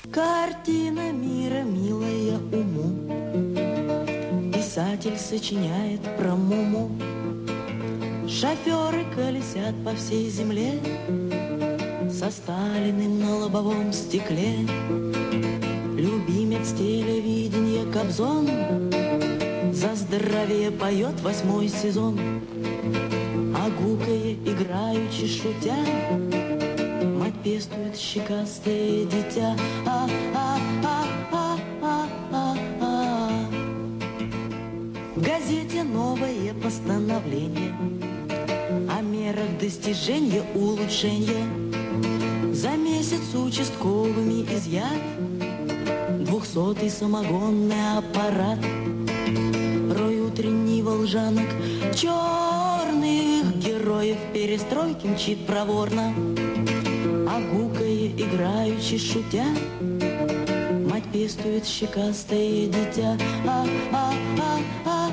Картина мира милая уму, писатель сочиняет про Муму. Шоферы колесят по всей земле со Сталиным на лобовом стекле. Любимец телевидения Кобзон за здоровье поет 8-й сезон. А гукая, играючи, шутя, мать пестует щекастое дитя. В газете новое постановление о мерах достижения улучшения. За месяц участковыми изъят 200-й самогонный аппарат. Рой утренний волжанок черных героев перестройки мчит проворно. А гукая, играючи, шутя, мать пестует щекастое дитя.